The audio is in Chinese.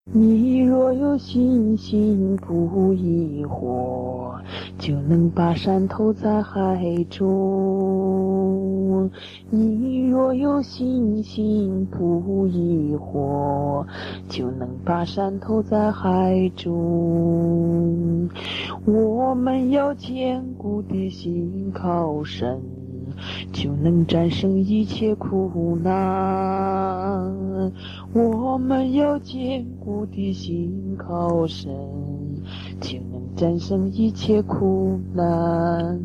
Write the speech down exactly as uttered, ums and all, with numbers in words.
你若有信心，不疑惑，就能把山投在海中。你若有信心，不疑惑，就能把山投在海中。我们要坚固的心靠神，就能战胜一切苦难。我们要坚固的心靠神，就能战胜一切苦难。